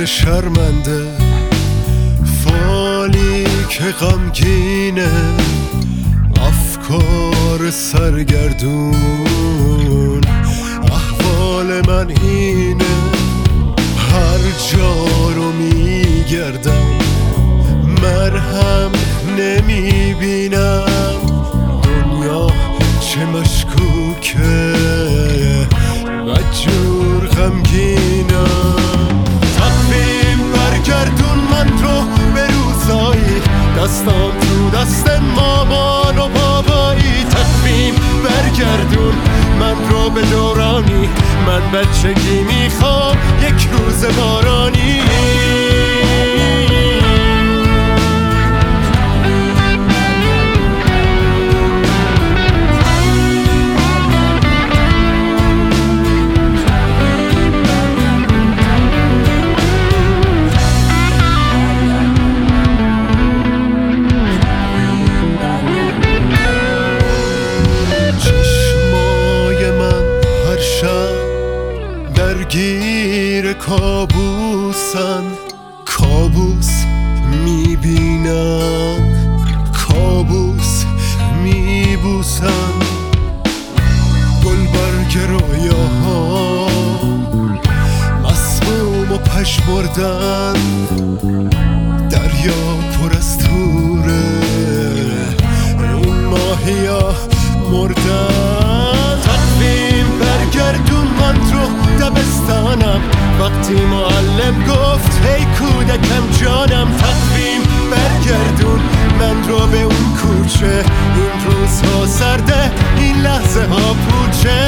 شرمنده، فالی که غمگینه، افکار سرگردون. احوال من اینه، هر جا رو میگردم مرهم نمیبینم. دنیا چه مشکوکه، بدجور غمگینم. تقویم برگردون من رو به روزایی، دستام تو دست مامان و بابایی. تقویم برگردون من رو به دورانی، من بچگی میخوام یک روز بارانی. درگیر کابوسن، کابوس میبینن، کابوس میبوسن. گلبرگ رویاها مسموم و پژمردن، دریا پر از توره، این ماهیا مردن. تقویم برگردون من رو دبستانم، وقتی معلم گفت هی کودکم جانم. تقویم برگردون من رو به اون کوچه، این روزها سرده، این لحظه ها پوچه.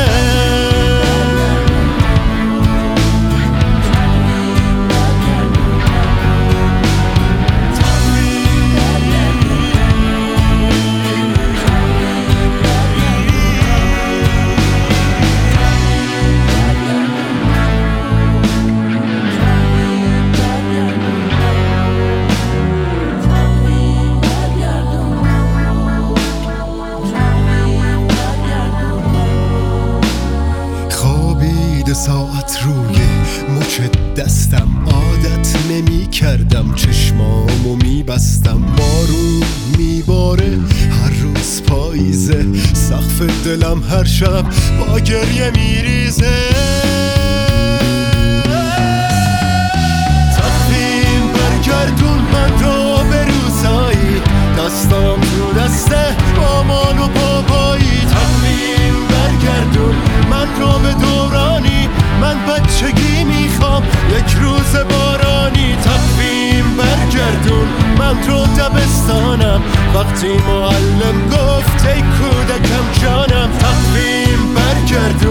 ساعت روی مچ دستم، عادت نمی کردم چشمامو می بستم. بارون میباره هر روز پاییزه، سقف دلم هر شب با گریه میریزه. تقویم برگردون من رو به روزایی، دستام تو دسته مامان و بابایی. تقویم برگردون من رو به دورانی، من بچگی میخوام یک روز بارانی. تقویم برگردون من رو دبستانم، وقتی معلم گفت ای کودکم جانم. تقویم برگردون